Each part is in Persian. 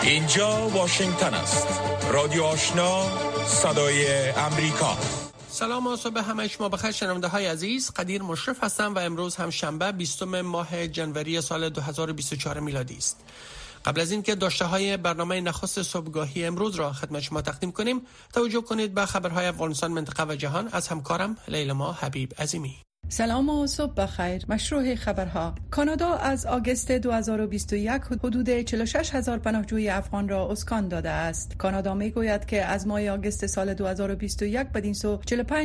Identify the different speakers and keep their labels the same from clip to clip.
Speaker 1: اینجا واشنگتن است. رادیو آشنا، صدای امریکا.
Speaker 2: سلام و صبح همه شما بخیر شنونده های عزیز. قدیر مشرف هستم و امروز هم شنبه 20 ماه جنوری سال 2024 میلادی است. قبل از اینکه داشته های برنامه نخست صبحگاهی امروز را خدمت شما تقدیم کنیم، توجه کنید به خبرهای افغانستان، منطقه و جهان از همکارم لیلما حبیب عظیمی.
Speaker 3: سلام و صبح بخیر. مشروع خبرها: کانادا از آگوست 2021 حدود 46,000 پناهجوی افغان را اسکان داده است. کانادا میگوید که از ماه آگوست سال 2021 بدین سو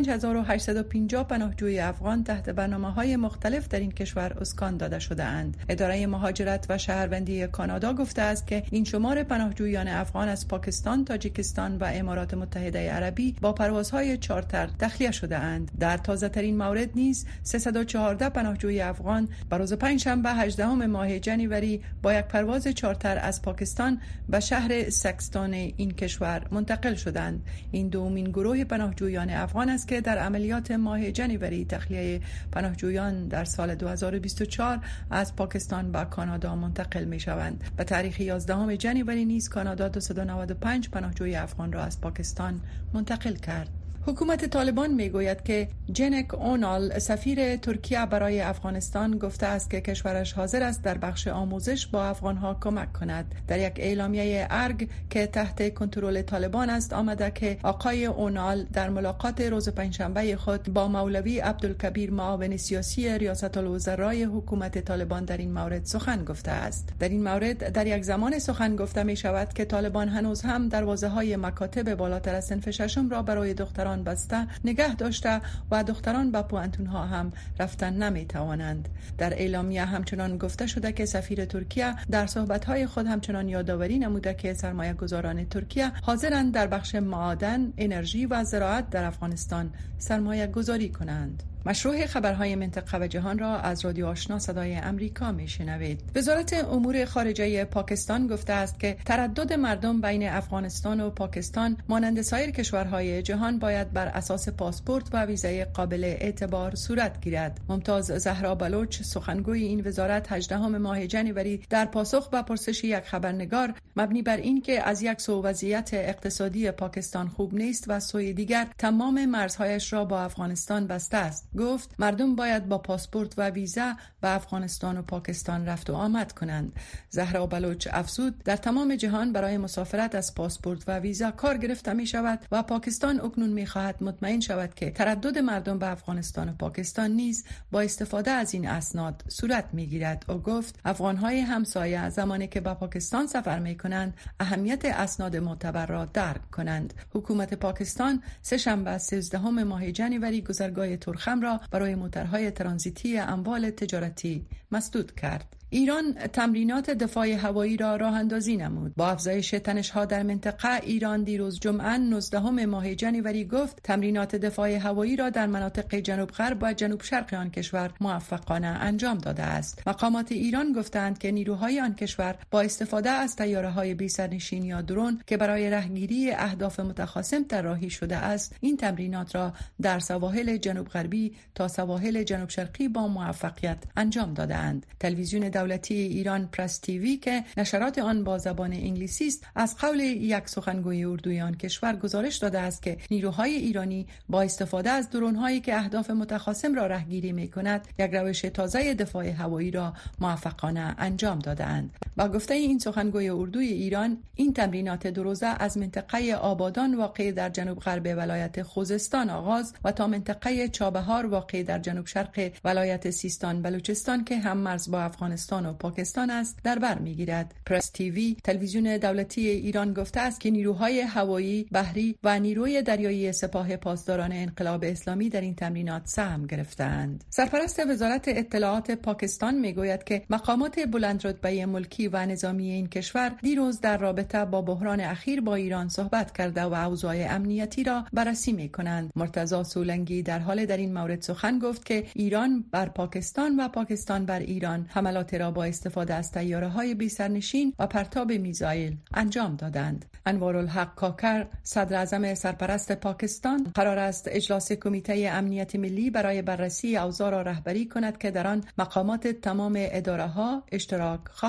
Speaker 3: 45,850 پناهجوی افغان تحت برنامه‌های مختلف در این کشور اسکان داده شده اند. اداره مهاجرت و شهروندی کانادا گفته است که این شمار پناهجویان افغان از پاکستان، تاجیکستان و امارات متحده عربی با پروازهای چارتر تخلیه شده اند. در تازه‌ترین مورد نیز 314 پناهجوی افغان بر روز پنجشنبه 18 ماه جنوری با یک پرواز چارتر از پاکستان به شهر سکستان این کشور منتقل شدند. این دومین گروه پناهجویان افغان است که در عملیات ماه جنوری تخلیه پناهجویان در سال 2024 از پاکستان به کانادا منتقل می شوند. به تاریخ 11 جنوری نیز کانادا 295 پناهجوی افغان را از پاکستان منتقل کرد. حکومت طالبان میگوید که جنک اونال سفیر ترکیه برای افغانستان گفته است که کشورش حاضر است در بخش آموزش با افغانها کمک کند. در یک اعلامیه ارگ که تحت کنترل طالبان است آمده که آقای اونال در ملاقات روز پنجشنبه خود با مولوی عبدالکبیر معاون سیاسی ریاست الوزرای حکومت طالبان در این مورد سخن گفته است. در این مورد در یک زمان سخن گفته می شود که طالبان هنوز هم دروازه‌های مکاتب بالاتر از صنف ششم را برای دختران بسته نگه داشته و دختران به پوانتونها هم رفتن نمی توانند. در اعلامیه همچنان گفته شده که سفیر ترکیه در صحبت‌های خود همچنان یادآوری نموده که سرمایه گذاران ترکیه حاضرند در بخش معادن، انرژی و زراعت در افغانستان سرمایه گذاری کنند. مشروع خبرهای منطقه و جهان را از رادیو آشنا صدای امریکا میشنوید. وزارت امور خارجه پاکستان گفته است که تردد مردم بین افغانستان و پاکستان مانند سایر کشورهای جهان باید بر اساس پاسپورت و ویزای قابل اعتبار صورت گیرد. ممتاز زهرا بلوچ، سخنگوی این وزارت، 18 ماه جنوری در پاسخ به پرسش یک خبرنگار مبنی بر این که از یک سو وضعیت اقتصادی پاکستان خوب نیست و سوی دیگر تمام مرزهایش را با افغانستان بسته است، گفت مردم باید با پاسپورت و ویزا به افغانستان و پاکستان رفت و آمد کنند. زهرا بلوچ افزود در تمام جهان برای مسافرت از پاسپورت و ویزا کار گرفته می شود و پاکستان اکنون می خواهد مطمئن شود که تردد مردم به افغانستان و پاکستان نیز با استفاده از این اسناد صورت می گیرد. او گفت افغانهای همسایه زمانی که به پاکستان سفر می کنند اهمیت اسناد معتبر را درک کنند. حکومت پاکستان سه شنبه 13 ماه جنوری گذرگاه ترخم را برای موترهای ترانزیتی اموال تجارتی مسدود کرد. ایران تمرینات دفاع هوایی را راه اندازی نمود. با افزایش تنش‌ها در منطقه، ایران دیروز جمعه 19 ماه جنوری گفت تمرینات دفاع هوایی را در مناطق جنوب غرب و جنوب شرق آن کشور موفقانه انجام داده است. مقامات ایران گفتند که نیروهای آن کشور با استفاده از طیاره‌های بی سرنشین یا درون که برای رهگیری اهداف متخاصم طراحی شده است، این تمرینات را در سواحل جنوب غربی تا سواحل جنوب شرقی با موفقیت انجام دادند. تلویزیون دولتی ایران پرس تیوی که نشرات آن با زبان انگلیسی است از قول یک سخنگوی اردوی آن کشور گزارش داده است که نیروهای ایرانی با استفاده از درون‌هایی که اهداف متخاصم را رهگیری می‌کند یک روش تازه دفاع هوایی را موفقانه انجام داده‌اند. با گفته این سخنگوی اردوی ایران، این تمرینات دو روزه از منطقه آبادان واقع در جنوب غرب ولایت خوزستان آغاز و تا منطقه چابهار واقع در جنوب شرق ولایت سیستان بلوچستان که هم مرز با افغانستان و پاکستان است در بر میگیرد. پرس تیوی تلویزیون دولتی ایران گفته است که نیروهای هوایی، بحری و نیروی دریایی سپاه پاسداران انقلاب اسلامی در این تمرینات سهم گرفتند. سرپرست وزارت اطلاعات پاکستان میگوید که مقامات بلندرتبه ملکی و نظامی این کشور دیروز در رابطه با بحران اخیر با ایران صحبت کرده و اوضاع امنیتی را بررسی میکنند. مرتضی سولنگی در این مورد سخن گفت که ایران بر پاکستان و پاکستان بر ایران حملات را با استفاده از طیاره‌های بی سرنشین و پرتاب میزایل انجام دادند. انوارالحق کاکر، صدر اعظم سرپرست پاکستان، قرار است اجلاس کمیته امنیت ملی برای بررسی اوضاع را رهبری کند که در آن مقامات تمام اداره‌ها اشتراک خواهند داشت.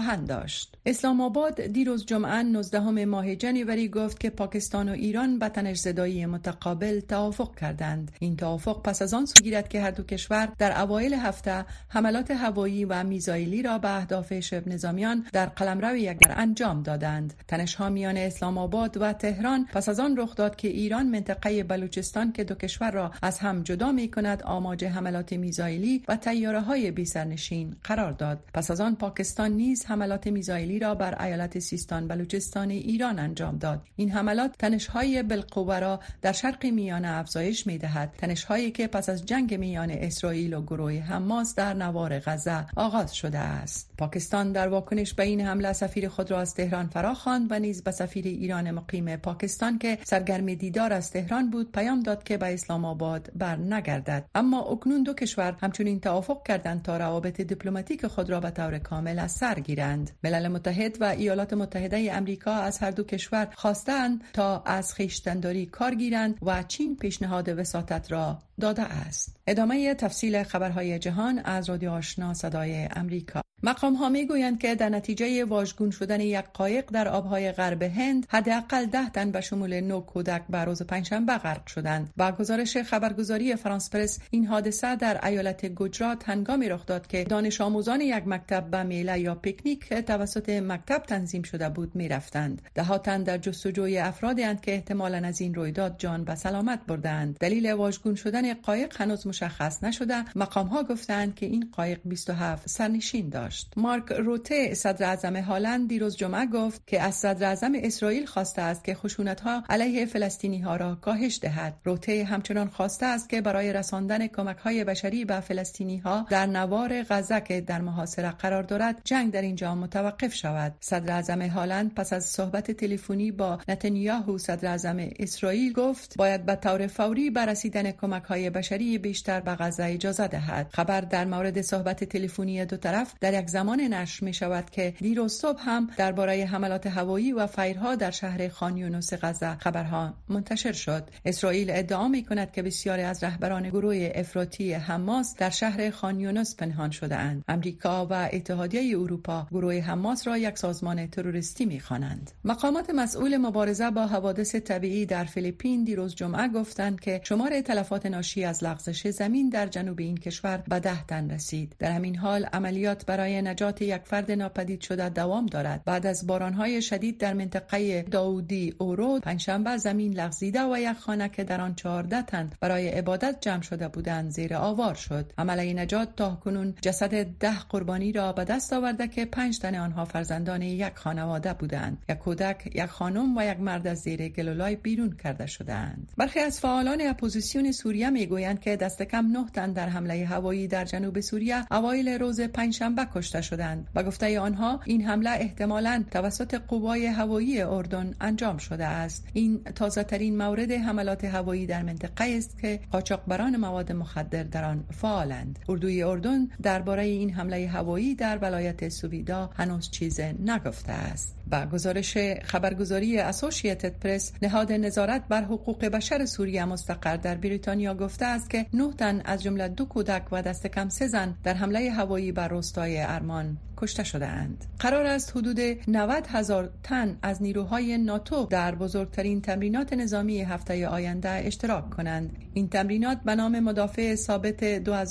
Speaker 3: داشت. اسلام آباد دیروز جمعه 19 ماه جنوری گفت که پاکستان و ایران به تنش‌زدایی متقابل توافق کردند. این توافق پس از آن صورت که هر دو کشور در اوایل هفته حملات هوایی و میزایلی را به اهداف شبه نظامیان در قلمرو یکدیگر انجام دادند. تنش‌ها میان اسلام آباد و تهران پس از آن رخ داد که ایران منطقه بلوچستان که دو کشور را از هم جدا می‌کند آماج حملات میزایلی و طیاره‌های بی‌سرنشین قرار داد. پس از آن پاکستان نیز حملات میزایلی را بر ایالت سیستان بلوچستان ایران انجام داد. این حملات تنش‌های بالقوه را در شرق میانه افزایش می‌دهد. تنش‌هایی که پس از جنگ میان اسرائیل و گروه حماس در نوار غزه آغاز شده است. پاکستان در واکنش به این حمله سفیر خود را از تهران فراخواند و نیز به سفیر ایران مقیم پاکستان که سرگرم دیدار از تهران بود پیام داد که به اسلام آباد برنگردد. اما اکنون دو کشور همچنین توافق کردند تا روابط دیپلماتیک خود را به طور کامل از سر گیرند. ملل متحد و ایالات متحده آمریکا از هر دو کشور خواستند تا از خویشتن‌داری کار گیرند و چین پیشنهاد وساطت را داده است. ادامه تفصیل خبرهای جهان از رادیو آشنا صدای امریکا. مقام‌ها می‌گویند که در نتیجه واژگون شدن یک قایق در آب‌های غرب هند حداقل 10 تن به شمول 9 کودک به روز پنجشنبه غرق شدند. با گزارش خبرگزاری فرانس پرس این حادثه در ایالت گوجرات هنگامی رخ داد که دانش آموزان یک مکتب به میله یا پیکنیک توسط مکتب تنظیم شده بود می‌رفتند. ده‌ها تن در جستجوی افرادی اند که احتمالاً از این رویداد جان به سلامت بردند. دلیل واژگون شدن قایق هنوز مشخص نشده. مقام‌ها گفتند که این قایق 27 سرنشین داشت. مارک روته صدر اعظم هلند دیروز جمعه گفت که از صدر اعظم اسرائیل خواسته است که خشونت‌ها علیه فلسطینی‌ها را کاهش دهد. روته همچنان خواسته است که برای رساندن کمک‌های بشری به فلسطینی‌ها در نوار غزه که در محاصره قرار دارد جنگ در اینجا متوقف شود. صدر اعظم هلند پس از صحبت تلفنی با نتانیاهو صدر اعظم اسرائیل گفت باید به طور فوری به رسیدن کمک‌های بشری بیشتر به غزه اجازه دهد. خبر در مورد صحبت تلفنی دو طرف در یک زمان نشر می شود که دیروز صبح هم درباره حملات هوایی و فایرها در شهر خان یونس غزه خبرها منتشر شد. اسرائیل ادعا می کند که بسیاری از رهبران گروه افراطی حماس در شهر خان یونس پنهان شده اند. امریکا و اتحادیه اروپا گروه حماس را یک سازمان تروریستی می خوانند. مقامات مسئول مبارزه با حوادث طبیعی در فیلیپین دیروز جمعه گفتند که شمار تلفات ناشی از لغزش زمین در جنوب این کشور به 10 تن رسید. در همین حال عملیات برای نجات یک فرد ناپدید شده دوام دارد. بعد از بارانهای شدید در منطقه داودی اورو پنجشنبه زمین لغزیده و یک خانه که در آن 14 تن برای عبادت جمع شده بودند زیر آوار شد. عملیات نجات تاکنون جسد 10 قربانی را به دست آورده که 5 تن آنها فرزندان یک خانواده بودند. یک کودک، یک خانم و یک مرد از زیر گلولای بیرون کرده شدند. برخی از فعالان اپوزیسیون سوریه میگویند که دست کم 9 تن در حمله هوایی در جنوب سوریه اوایل روز پنجشنبه کشته شدند. با گفته آنها این حمله احتمالاً توسط قوای هوایی اردن انجام شده است. این تازه‌ترین مورد حملات هوایی در منطقه است که قاچاقبران مواد مخدر در آن فعالند. اردوی اردن درباره این حمله هوایی در ولایت سویدا هنوز چیزی نگفته است. با گزارش خبرگزاری اسوسییتد پرس نهاد نظارت بر حقوق بشر سوریه مستقر در بریتانیا گفته است که 9 تن از جمله 2 کودک و دست کم 3 زن در حمله هوایی بر روستای ارمان کشته شده‌اند. قرار است حدود 90,000 تن از نیروهای ناتو در بزرگترین تمرینات نظامی هفته آینده اشتراک کنند. این تمرینات به نام مدافع ثابت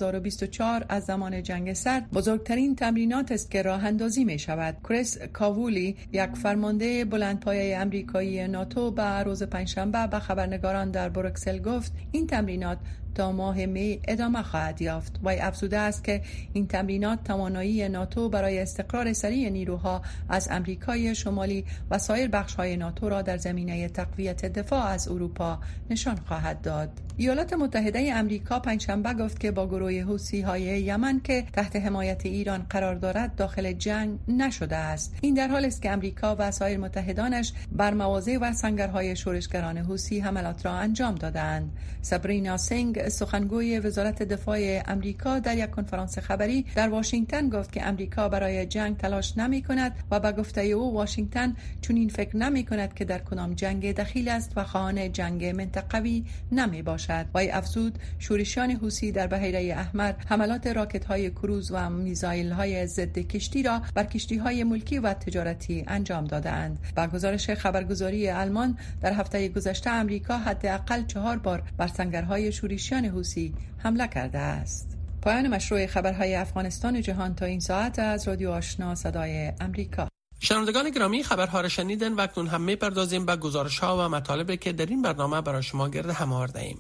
Speaker 3: 2024 از زمان جنگ سرد بزرگترین تمرینات است که راه اندازی می شود. کریس کاوولی یک فرمانده بلندپایه آمریکایی ناتو به روز پنجشنبه به خبرنگاران در بروکسل گفت این تمرینات تا ماه می ادامه خواهد یافت. وی افزوده است که این تمرینات توانایی ناتو برای استقرار سریع نیروها از آمریکای شمالی و سایر بخش‌های ناتو را در زمینه تقویت دفاع از اروپا نشان خواهد داد. ایالات متحده آمریکا پنجشنبه گفت که با گروه حوثی‌های یمن که تحت حمایت ایران قرار دارد داخل جنگ نشده است. این در حالی است که آمریکا و سایر متحدانش بر مواضع و سنگرهای شورشگران حوثی حملات را انجام دادند. سابرینا سینگ سخنگوی وزارت دفاع آمریکا در یک کنفرانس خبری در واشنگتن گفت که آمریکا برای برای جنگ تلاش نمی کند و به گفته او واشنگتن چون این فکر نمی کند که در کدام جنگ دخیل است و خواهان جنگ منطقوی نمی باشد. و افزود شورشیان حوثی در بحیره احمر حملات راکت های کروز و میزایل های ضد کشتی را بر کشتی های ملکی و تجارتی انجام دادند. با گزارش خبرگزاری آلمان در هفته گذشته امریکا حداقل 4 بار بر سنگرهای شورشیان حوثی حمله کرده است. پایان مشروع خبرهای افغانستان و جهان تا این ساعت از رادیو آشنا صدای امریکا.
Speaker 2: شنوندگان گرامی، خبرها را شنیدن و اکنون هم می‌پردازیم به گزارش‌ها و مطالبی که در این برنامه برای شما گرد هم آورده‌ایم.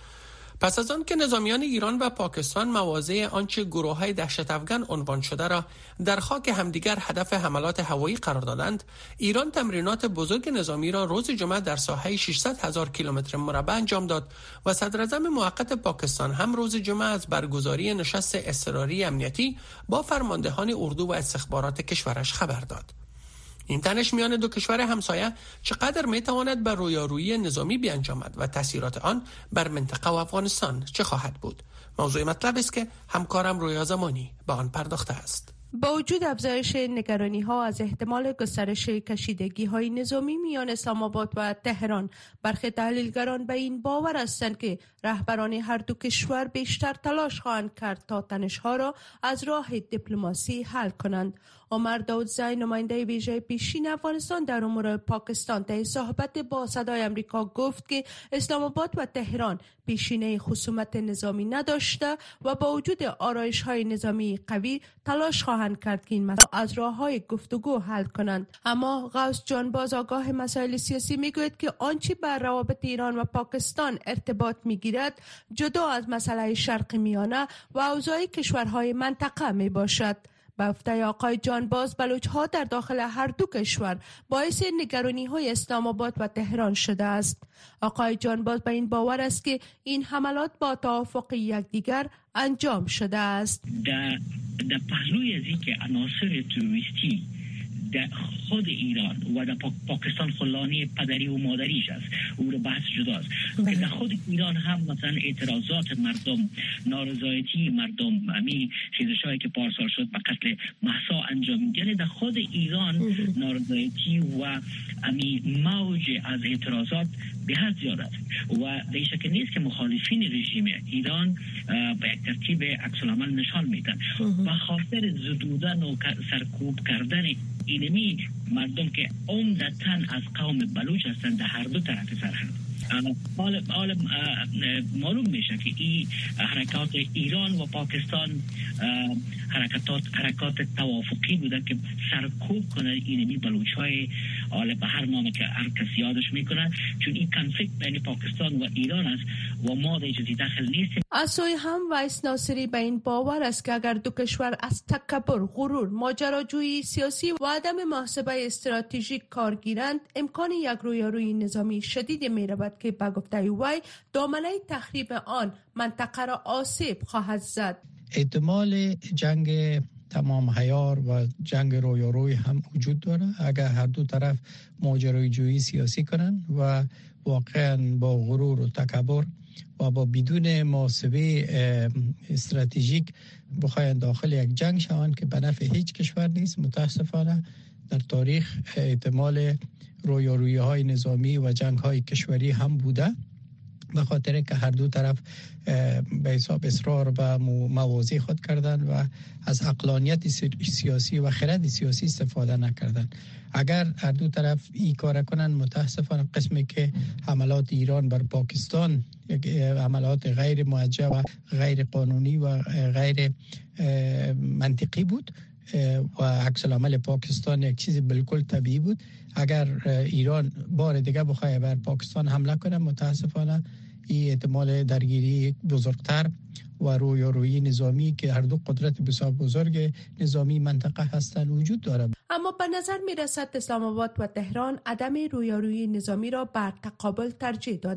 Speaker 2: پس از آن که نظامیان ایران و پاکستان مواضع آنچه گروه‌های دهشت افکن عنوان شده را در خاک همدیگر هدف حملات هوایی قرار دادند، ایران تمرینات بزرگ نظامی را روز جمعه در ساحه 600,000 کیلومتر مربع انجام داد و صدراعظم موقت پاکستان هم روز جمعه از برگزاری نشست اضطراری امنیتی با فرماندهان اردو و استخبارات کشورش خبر داد. این تنش میان دو کشور همسایه چقدر میتواند بر رویارویی نظامی بیانجامد و تاثیرات آن بر منطقه و افغانستان چه خواهد بود؟ موضوع مطلب است که همکارم رویا زمانی به آن پرداخته است.
Speaker 4: با وجود افزایش نگرانی ها از احتمال گسترش کشیدگی های نظامی میان اسلام آباد و تهران، برخی تحلیلگران به این باور هستند که رهبران هر دو کشور بیشتر تلاش خواهند کرد تا تنش ها را از راه دیپلماسی حل کنند. عمر داودزی، نماینده ویژه پیشین افغانستان در امور پاکستان، در صحبت با صدای امریکا گفت که اسلام آباد و تهران پیشینه خصومت نظامی نداشته و با وجود آرایش‌های نظامی قوی تلاش خواهند کرد که این مسائل از راه‌های گفتگو حل کنند. اما غوث جانباز، آگاه مسائل سیاسی، میگوید که آنچه بر روابط ایران و پاکستان ارتباط میگیرد جدا از مسئله شرق میانه و اوضاع کشورهای منطقه میباشد. به گفته آقای جانباز، بلوچ‌ها در داخل هر دو کشور باعث نگرانی‌های اسلام آباد و تهران شده است. آقای جانباز به این باور است که این حملات با توافق یکدیگر انجام شده است.
Speaker 5: در پهلوی از اینکه عناصر تروریستی در خود ایران و در پاکستان خلانی پدری و مادریش است، او رو بحث جداست که در خود ایران هم مثلا اعتراضات مردم، نارضایتی مردم، همین خیزش‌هایی که پارسال شد به قتل مهسا انجام، یعنی در خود ایران نارضایتی و همین موج از اعتراضات به حد زیاد است و به شک نیست که مخالفین رژیم ایران به یک ترتیب عکس‌العمل نشان میدن و خاطر زدودن و سرکوب کردن اینمی مردم که عمدتاً از قوم بلوچ هستند در هر دو طرف سرحد. معلوم میشه که این حرکات ایران و پاکستان حرکات توافقی بوده که سرکوب کنه اینمی بلوچ‌های به هر نامه که هر کسی یادش میکنه، چون این کنفلیکت بین پاکستان و ایران است و ما در چیزی داخل نیستیم.
Speaker 4: از سوی هم ویس ناصری به این باور است که اگر دو کشور از تکبر، غرور، ماجراجویی سیاسی و عدم محاسبه استراتژیک کار گیرند، امکان یک رویارویی نظامی شدید میرود که به گفته وی دامنه تخریب آن منطقه را آسیب خواهد زد.
Speaker 6: احتمال جنگ تمام عیار و جنگ رویارویی هم وجود داره اگر هر دو طرف ماجراجویی سیاسی کنن و واقعا با غرور و تکبر و با بدون محاسبه استراتژیک بخواین داخل یک جنگ شوند که به نفع هیچ کشور نیست. متاسفانه در تاریخ احتمال رویارویی‌های نظامی و جنگ‌های کشوری هم بوده، به خاطر که هر دو طرف به حساب اصرار به مواضع خود کردن و از عقلانیت سیاسی و خرد سیاسی استفاده نکردن. اگر هر دو طرف این کار کنن، متاسفانه قسمی که حملات ایران بر پاکستان یک حملات غیر موجه و غیر قانونی و غیر منطقی بود و عکس العمل پاکستان یک چیز بالکل طبیعی بود. اگر ایران بار دیگه بخواد بر پاکستان حمله کنه، متاسفانه این احتمال درگیری بزرگتر و رویارویی نظامی که هر دو قدرت بسیار بزرگ نظامی منطقه هستند وجود داره.
Speaker 4: اما به نظر می رسد اسلام آباد و تهران عدم رویارویی نظامی را بر تقابل ترجیح دادند.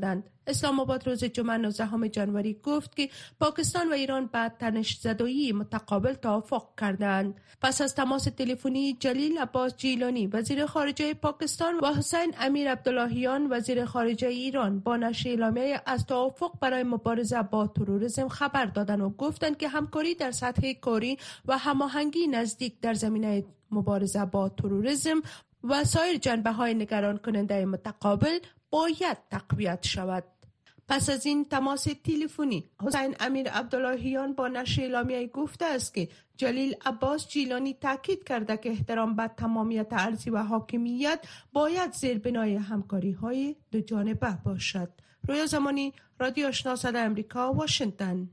Speaker 4: اسلام آباد روز جمعه 19 جنوری گفت که پاکستان و ایران به تنش‌زدایی متقابل توافق کردند. پس از تماس تلفنی جلیل عباس جیلانی وزیر خارجه پاکستان و حسین امیر عبداللهیان وزیر خارجه ایران با نشر اعلامیه از توافق برای مبارزه با تروریسم خبر دادند و گفتند که همکاری در سطح کاری و هماهنگی نزدیک در زمینه مبارزه با تروریسم و سایر جنبه‌های نگران کننده متقابل باید تقویت شود. پس از این تماس تلفنی حسین امیر عبداللهیان با نشر اعلامیه گفته است که جلیل عباس جیلانی تاکید کرده که احترام به تمامیت ارضی و حاکمیت باید زیربنای همکاری‌های دو جانبه باشد. رویا زمانی، رادیو آشنا صدای امریکا، واشنگتن.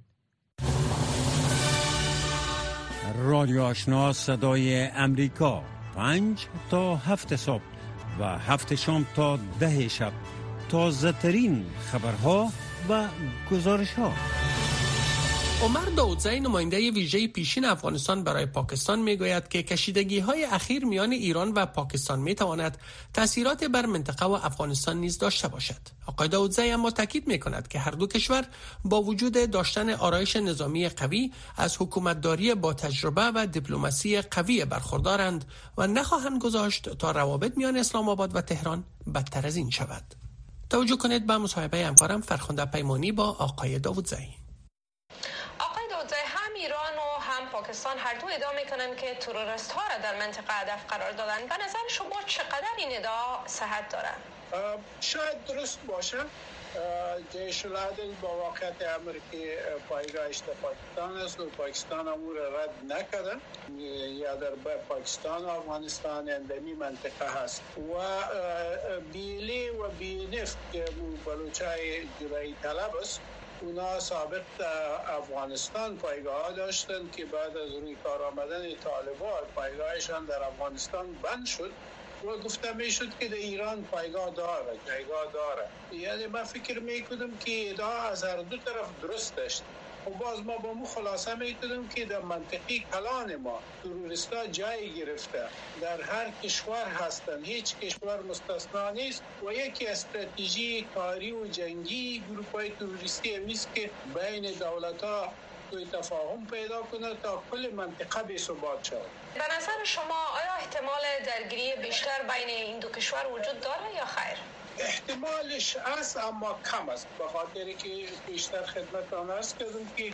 Speaker 7: رادیو آشنا صدای امریکا 5 تا 7 صبح و 7 شام تا 10 شب. تازه ترین خبرها و گزارش‌ها.
Speaker 2: عمر داودزی نماینده ویژه پیشین افغانستان برای پاکستان میگوید که کشیدگی‌های اخیر میان ایران و پاکستان میتواند تأثیرات بر منطقه و افغانستان نیز داشته باشد. آقای داودزی اما تاکید میکند که هر دو کشور با وجود داشتن آرایش نظامی قوی از حکومتداری با تجربه و دیپلماسی قوی برخوردارند و نخواهند گذاشت تا روابط میان اسلام آباد و تهران بدتر از این شود. توجه کنید به مصاحبه همکارم فرخنده پیمانی با آقای داودزی.
Speaker 8: آقای داودزی، هم ایران و هم پاکستان هر دو ادعا میکنن که تروریست ها را در منطقه هدف قرار دادن. به نظر شما چقدر این ادعا صحت داره؟
Speaker 9: شاید درست باشه. جیش العدل با واقعیت امریکی پایگاهش در پاکستان است و پاکستان امور رد نکرده. یا در پاکستان و افغانستان اندمی منطقه هست و بیلی و بینفت که بلوچای جرایی طلب است، اونا سابق افغانستان پایگاه داشتن که بعد از روی کار آمدن طالبان پایگاهشان در افغانستان بند شد و گفته میشد که در ایران پایگاه داره، جایگاه داره. یعنی من فکر میکنم که ادعا از هر دو طرف درست است. و باز ما با مو خلاصه میکنم که در منطقه کلان ما تروریستا جای گرفته، در هر کشور هستند، هیچ کشور مستثنا نیست و یکی استراتژی کاری و جنگی گروپ‌های تروریستی همیست که بین دولت‌ها توی تفاهم پیدا کنه تا کل منطقه بی ثبات شود.
Speaker 8: به نظر شما آیا احتمال درگیری بیشتر بین این دو کشور وجود داره یا خیر؟
Speaker 9: احتمالش است اما کم است، به خاطری که بیشتر خدمتتان عرض کردم که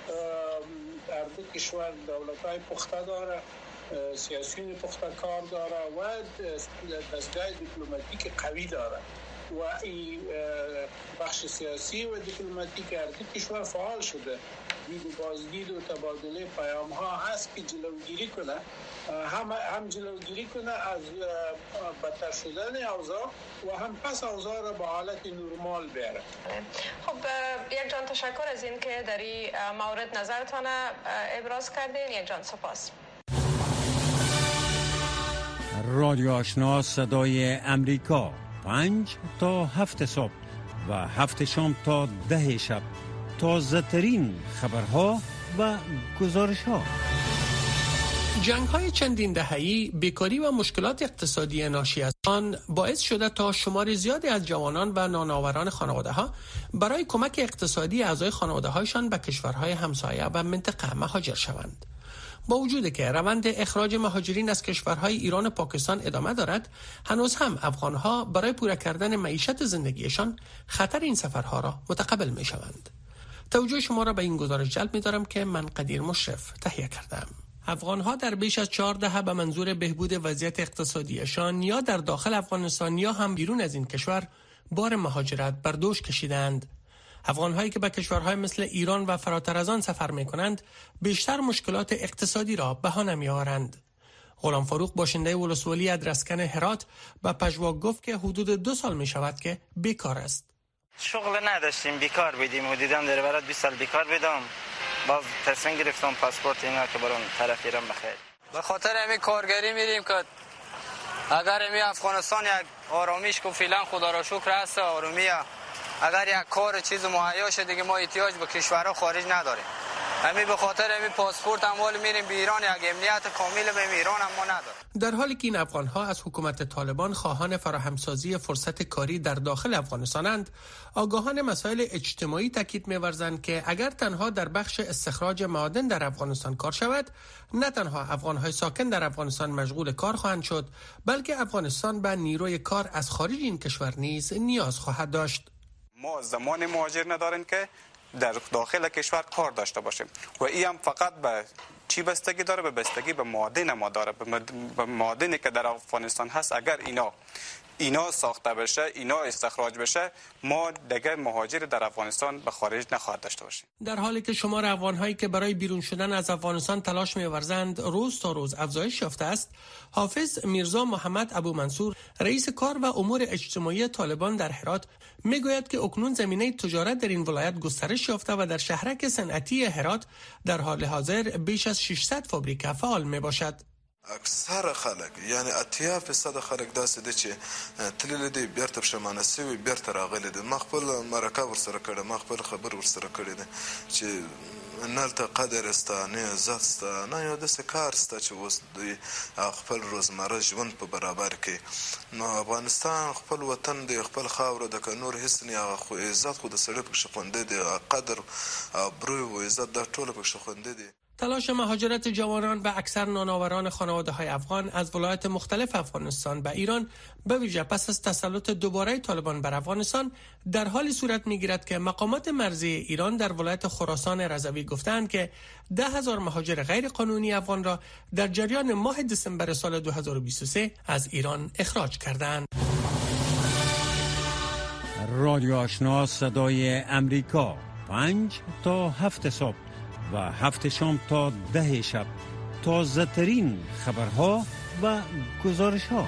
Speaker 9: در دو کشور دولت‌های پخته داره، سیاسیون پخته کار داره و دستگاه دیپلماتیک قوی داره و این بخش سیاسی و دیپلماتیک هر دو کشور فعال شده. دید و بازدید و تبادله پیام ها هست که جلوگیری کنه، هم جلوگیری کنه از بدتر شدن اوضاع و هم پس اوضاع را به حالت نرمال بیاره.
Speaker 8: خب یک جان تشکر از این که در این مورد نظرتان ابراز کردین. یک جان سپاس.
Speaker 7: رادیو آشنا صدای امریکا 5 تا 7 صبح و 7 شام تا 10 شب. تازه ترین خبرها و گزارش‌ها.
Speaker 2: جنگ‌های چندین دهه‌ای، بیکاری و مشکلات اقتصادی ناشی از آن باعث شده تا شمار زیادی از جوانان و نانآوران خانواده‌ها برای کمک اقتصادی اعضای خانواده‌هایشان به کشورهای همسایه و منطقه مهاجر شوند. با وجود که روند اخراج مهاجرین از کشورهای ایران و پاکستان ادامه دارد، هنوز هم افغان‌ها برای پورا کردن معیشت زندگیشان خطر این سفرها را متقبل می‌شوند. توجه شما را به این گزارش جلب می‌دارم که من قدیر مشرف تهیه کردم. افغان‌ها در بیش از 4 دهه به منظور بهبود وضعیت اقتصادیشان یا در داخل افغانستان یا هم بیرون از این کشور بار مهاجرت بر دوش کشیدند. افغان‌هایی که به کشورهای مثل ایران و فراتر از آن سفر می‌کنند، بیشتر مشکلات اقتصادی را بهانه می‌آورند. غلام فاروق باشنده ولسوالی ادرسکن هرات به پژواک گفت که حدود 2 سال می‌شود که بیکار است.
Speaker 10: شغل نداشتیم، بیکار بودیم و دیدم در برات 20 سال بیکار بودم. باز تصمیم گرفتم پاسپورت اینا که برام طرف ایران بخیر.
Speaker 11: به خاطر همین کارگری میریم که اگر می افغانستان یک آرامیش کو فعلا خدا را شکر هست آرامیه، اگر یک کار چیز مهیا شه دیگه ما احتیاج به کشورها خارج نداریم. همین به خاطر همین پاسپورت اموال میریم به ایران، یک امنیت کامل به ایران ما نداره.
Speaker 2: در حالی که این افغان‌ها از حکومت طالبان خواهان فراهمسازی فرصت کاری در داخل افغانستانند، آگاهان مسائل اجتماعی تاکید می‌ورزند که اگر تنها در بخش استخراج معادن در افغانستان کار شود، نه تنها افغان‌های ساکن در افغانستان مشغول کار خواهند شد، بلکه افغانستان به نیروی کار از خارج این کشور نیز نیاز خواهد داشت.
Speaker 12: ما زمان مهاجر نداریم که در داخل کشور کار داشته باشیم و این هم فقط به چی بستگی داره؟ به بستگی به معادن ما داره، به معادنی که در افغانستان هست. اگر اینا ساخته بشه، اینا استخراج بشه، ما دیگه مهاجر در افغانستان به خارج نخواهد داشته باشیم.
Speaker 2: در حالی که شمار افغان‌هایی که برای بیرون شدن از افغانستان تلاش می‌ورزند روز تا روز افزایش یافته است، حافظ میرزا محمد ابو منصور، رئیس کار و امور اجتماعی طالبان در هرات، میگوید که اکنون زمینه تجارت در این ولایت گسترش یافته و در شهرک صنعتی هرات در حال حاضر بیش از 600 فابریکه فعال میباشد.
Speaker 13: اکثر خلک یعنی 80% خلک داسې دي چې تللی دي بیرته پښیمانه شوي بیرته راغلي دي. ما خپل مرکه ورسره کړې، ما خپل خبر ورسره کړی دی چې نلته قدر سته، نه عزت سته، نه یو داسې کار سته چې اوس دوی خپل روزمره ژوند په برابر کړي. نو افغانستان خپل وطن دی، خپل خاوره ده، که نور هېڅ نه، هغه خو عزت خو د سړي پکښې خوندې دی، قدر ابروی و عزت دا ټوله پکښې خوندې دی.
Speaker 2: تلاش مهاجرت جوانان و اکثر نانآوران خانواده‌های افغان از ولایات مختلف افغانستان به ایران، به ویژه پس از تسلط دوباره طالبان بر افغانستان، در حالی صورت می‌گیرد که مقامات مرزی ایران در ولایت خراسان رضوی گفتند که 10,000 مهاجر غیر قانونی افغان را در جریان ماه دسامبر سال 2023 از ایران اخراج کردند.
Speaker 7: رادیو آشنا صدای امریکا 5 تا 7 صبح و 7 شام تا 10 شب، تازه ترین خبرها و گزارش ها.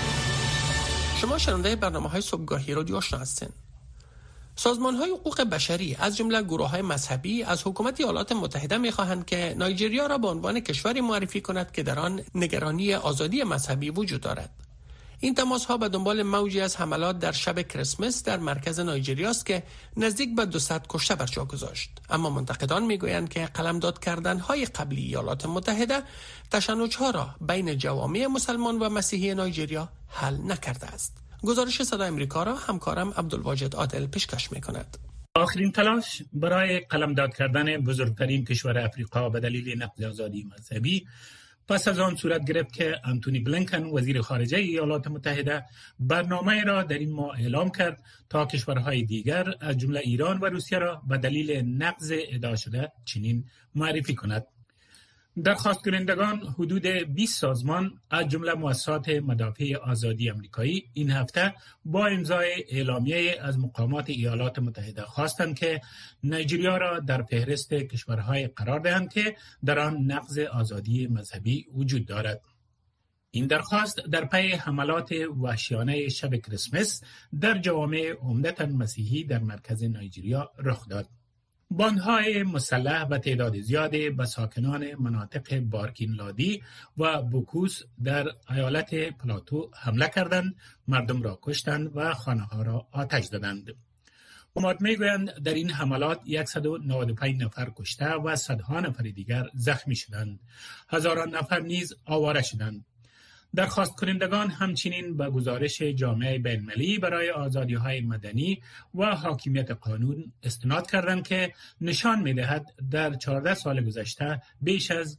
Speaker 2: شما شنونده برنامه‌های صبحگاهی رادیو آشنا هستین. سازمان‌های حقوق بشری از جمله گروه‌های مذهبی از حکومت ایالات متحده می‌خواهند که نایجریا را به عنوان کشوری معرفی کند که در آن نگرانی آزادی مذهبی وجود دارد. این تماس‌ها به دنبال موجی از حملات در شب کریسمس در مرکز نایجریا است که نزدیک به 200 کشته بر جا گذاشت. اما منتقدان میگویند که قلمداد کردن‌های قبلی ایالات متحده تشنج‌ها را بین جوامع مسلمان و مسیحی نایجریا حل نکرده است. گزارش صدای امریکا را همکارم عبدالواجد عادل پیشکش می‌کند.
Speaker 14: آخرین تلاش برای قلمداد کردن بزرگترین کشور افریقا به دلیل نقض آزادی مذهبی پس از آن صورت گرفت که انتونی بلینکن وزیر خارجه ایالات متحده برنامه را در این ماه اعلام کرد تا کشورهای دیگر از جمله ایران و روسیه را به دلیل نقض ادعا شده چنین معرفی کند. درخواست کنندگان حدود 20 سازمان از جمله مؤسسات مدافع آزادی آمریکایی این هفته با امضای اعلامیه از مقامات ایالات متحده خواستند که نایجریا را در فهرست کشورهای قرار دهند که در آن نقض آزادی مذهبی وجود دارد. این درخواست در پی حملات وحشیانه شب کریسمس در جوامع عمدتاً مسیحی در مرکز نایجریا رخ داد. باندهای مسلح و تعداد زیادی به ساکنان مناطق بارکین لادی و بوکوس در ایالت پلاتو حمله کردند، مردم را کشتند و خانه‌ها را آتش دادند. مقامات میگویند در این حملات 195 نفر کشته و صدها نفر دیگر زخمی شدند. هزاران نفر نیز آواره شدند. درخواست کنندگان همچنین به گزارش جامعه بین‌المللی برای آزادی‌های مدنی و حاکمیت قانون استناد کردند که نشان می‌دهد در 14 سال گذشته بیش از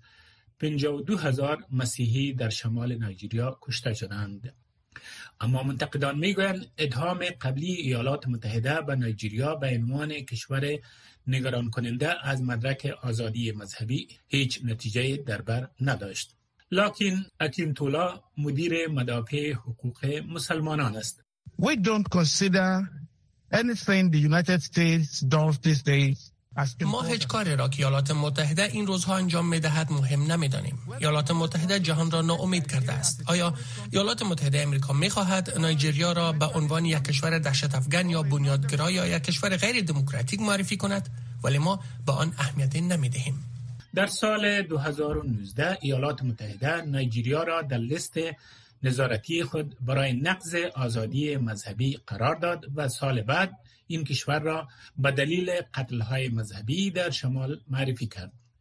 Speaker 14: 52,000 مسیحی در شمال نایجریا کشته شدند. اما منتقدان میگویند اتهام قبلی ایالات متحده به نایجریا به عنوان کشور نگران کننده از مدرک آزادی مذهبی هیچ نتیجه در بر نداشت. لکن اکینتولا مدیر مدافع حقوق مسلمانان است.
Speaker 15: We don't consider anything the United States does these days.
Speaker 2: ما هیچ کاری را که ایالات متحده این روزها انجام می‌دهد مهم نمی‌دانیم. ایالات متحده جهان را ناامید کرده است. آیا ایالات متحده آمریکا می‌خواهد نایجریا را به عنوان یک کشور دهشت افکن یا بنیادگرا یا یک کشور غیر دموکراتیک معرفی کند؟ ولی ما به آن اهمیت نمی‌دهیم.
Speaker 14: در سال 2019 ایالات متحده نایجریا را در لیست نظارتی خود برای نقض آزادی مذهبی قرار داد و سال بعد این کشور را به دلیل قتل‌های مذهبی در شمال معرفی کرد.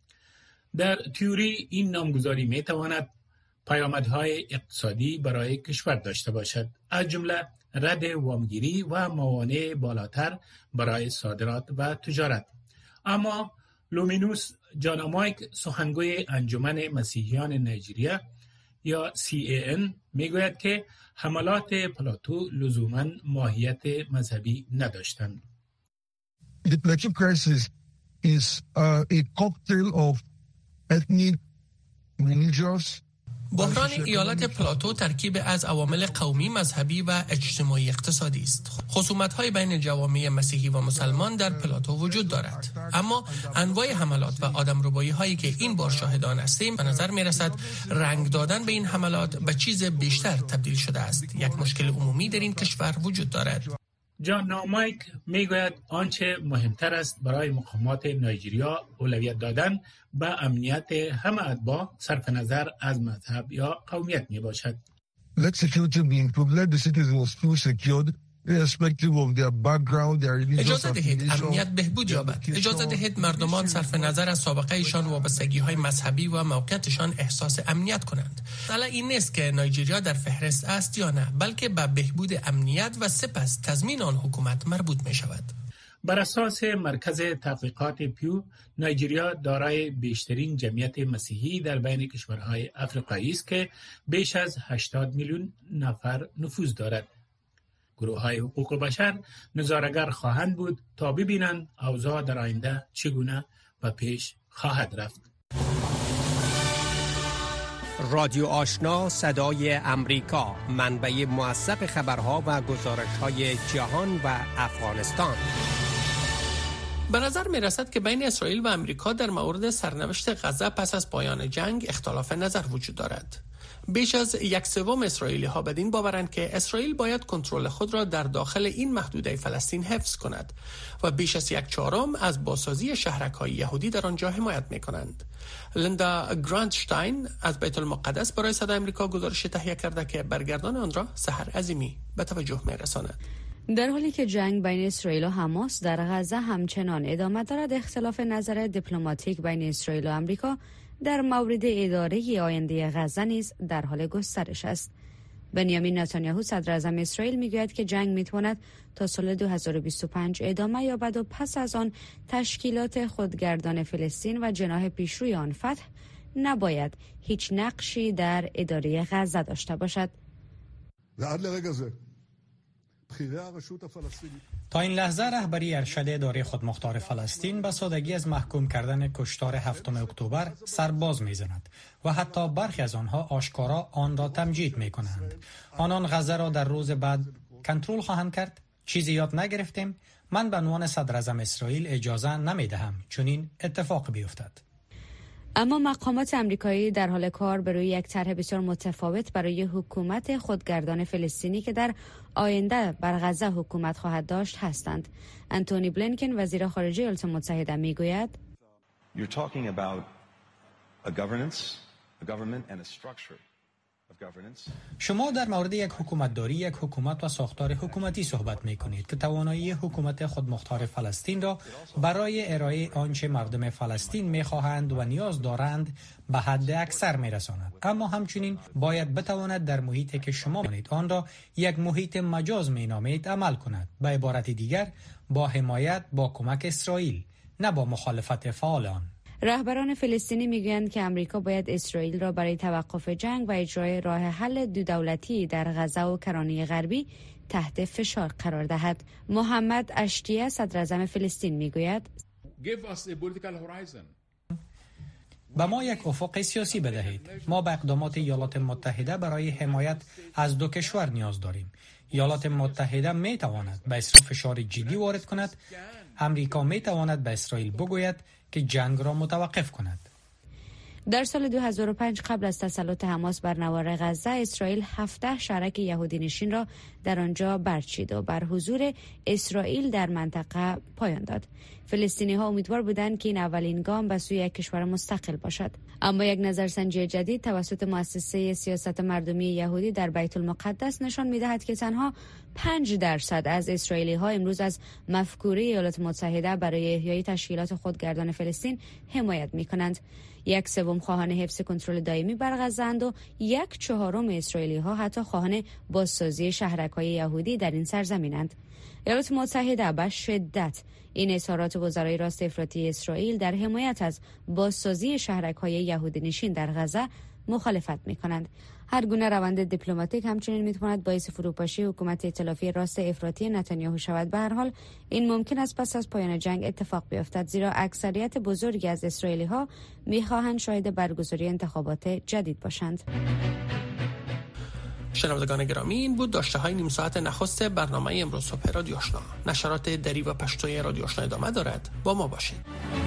Speaker 14: در تئوری این نامگذاری می تواند پیامدهای اقتصادی برای کشور داشته باشد، از جمله رد وامگیری و موانع بالاتر برای صادرات و تجارت. اما لومینوس جانامایک، سخنگوی انجمن مسیحیان نایجریا یا CAN، میگوید که حملات پلاتو لزوماً ماهیت مذهبی نداشتند.
Speaker 15: The Plateau crisis is a cocktail of ethnic, religious.
Speaker 2: بحران ایالت پلاتو ترکیب از عوامل قومی، مذهبی و اجتماعی اقتصادی است. خصومت‌های بین جوامع مسیحی و مسلمان در پلاتو وجود دارد، اما انواع حملات و آدمربایی‌هایی که این بار شاهدان هستیم به نظر می‌رسد رنگ دادن به این حملات به چیز بیشتر تبدیل شده است. یک مشکل عمومی در این کشور وجود دارد.
Speaker 14: جان نامایک میگوید آنچه مهمتر است برای مقامات نایجریا اولویت دادن به امنیت همه اتباع صرف نظر از مذهب یا قومیت می باشد.
Speaker 15: Let security be improved. Let the citizens feel secured irrespective of their background, their religious
Speaker 2: اجازه دهید امنیت بهبود یابد. اجازه دهید مردمان صرف نظر از سابقه ایشان، وابستگی‌های مذهبی و موقعیتشان احساس امنیت کنند. حالا این نیست که نایجریا در فهرست است یا نه، بلکه به بهبود امنیت و سپس تضمین آن حکومت مربوط می شود.
Speaker 14: بر اساس مرکز تحقیقات پیو، نایجریا دارای بیشترین جمعیت مسیحی در بین کشورهای افریقایی است که بیش از 80 میلیون نفر نفوذ دارد. گروه‌های حقوق بشر نظاره‌گر خواهند بود تا ببینند اوضاع در آینده چگونه به پیش خواهد رفت.
Speaker 16: رادیو آشنا صدای امریکا، منبع موثق خبرها و گزارش‌های جهان و افغانستان.
Speaker 2: به نظر می رسد که بین اسرائیل و امریکا در مورد سرنوشت غزه پس از پایان جنگ اختلاف نظر وجود دارد. بیش از 1/3 اسرائیلی ها بدین باورند که اسرائیل باید کنترل خود را در داخل این محدوده فلسطین حفظ کند و بیش از 1/4 از بازسازی شهرک‌های یهودی در آنجا حمایت می کنند. لیندا گرانتشتاین از بیت المقدس برای صدای امریکا گزارش تهیه کرده که برگردان آن را سحر عظیمی به توجه می رساند.
Speaker 17: در حالی که جنگ بین اسرائیل و حماس در غزه همچنان ادامه دارد، اختلاف نظر دیپلماتیک بین اسرائیل و آمریکا در مورد اداره آینده غزه نیز در حال گسترش است. بنیامین نتانیاهو صدر اعظم اسرائیل میگوید که جنگ میتواند تا سال 2025 ادامه یابد و پس از آن تشکیلات خودگردان فلسطین و جناح پیشروی آن فتح نباید هیچ نقشی در اداره غزه داشته باشد.
Speaker 18: تا این لحظه رهبری ارشد اداره خودمختار فلسطین به سادگی از محکوم کردن کشتار 7 اکتبر سرباز می‌زند و حتی برخی از آنها آشکارا آن را تمجید می‌کنند. آنان غزه را در روز بعد کنترل خواهند کرد. چیزی یاد نگرفتیم. من به عنوان صدر اعظم اسرائیل اجازه نمی‌دهم چنین اتفاق بیفتد.
Speaker 17: اما مقامات امریکایی در حال کار بر روی یک طرح بسیار متفاوت برای حکومت خودگردان فلسطینی که در آینده بر غزه حکومت خواهد داشت هستند. انتونی بلینکن وزیر خارجه ایالات متحده میگوید
Speaker 18: شما در مورد یک حکومتداری، یک حکومت و ساختار حکومتی صحبت می کنید که توانایی حکومت خودمختار فلسطین را برای ارائه آنچه مردم فلسطین می خواهند و نیاز دارند به حد اکثر می رساند. اما همچنین باید بتواند در محیطی که شما مانید آن را یک محیط مجاز می نامید عمل کند. به عبارت دیگر با حمایت، با کمک اسرائیل، نه با مخالفت فعال آن.
Speaker 17: رهبران فلسطینی میگویند که امریکا باید اسرائیل را برای توقف جنگ و اجرای راه حل دو دولتی در غزه و کرانه غربی تحت فشار قرار دهد. محمد اشتیه صدر اعظم فلسطین میگوید
Speaker 18: به ما یک افق سیاسی بدهید. ما به اقدامات ایالات متحده برای حمایت از دو کشور نیاز داریم. ایالات متحده می تواند به اسرائیل فشار جدی وارد کند. امریکا می تواند به اسرائیل بگوید که جنگ را متوقف کند.
Speaker 17: در سال 2005 قبل از تسلط حماس بر نوار غزه، اسرائیل 17 شهرک یهودی نشین را در آنجا برچید و بر حضور اسرائیل در منطقه پایان داد. فلسطینی ها امیدوار بودند که این اولین گام به سوی یک کشور مستقل باشد. اما یک نظرسنجی جدید توسط مؤسسه سیاست مردمی یهودی در بیت المقدس نشان می‌دهد که تنها 5% از اسرائیلی ها امروز از مفکوره ایالات متحده برای احیای تشکیلات خودگردان فلسطین حمایت می‌کنند. 1/3 خواهان حفظ کنترل دائمی بر غزه اند و 1/4 اسرائیلی ها حتی خواهان بازسازی شهرک‌های یهودی در این سرزمینند. ایالات متحده به شدت این اظهارات وزرای راست افراطی اسرائیل در حمایت از بازسازی شهرک‌های یهودی نشین در غزه مخالفت می‌کنند. هر گونه روند دیپلماتیک همچنین می‌تواند باعث فروپاشی حکومت ائتلافی راست افراطی نتانیاهو شود. به هر حال این ممکن است پس از پایان جنگ اتفاق بیفتد، زیرا اکثریت بزرگی از اسرائیلی‌ها می‌خواهند شاهد برگزاری انتخابات جدید باشند.
Speaker 2: شنوندگان گرامی، این بود داشته‌های نیم ساعت نخست برنامه امروز صبح رادیو آشنا. نشرات دری و پشتوی رادیو آشنا ادامه دارد. با ما باشید.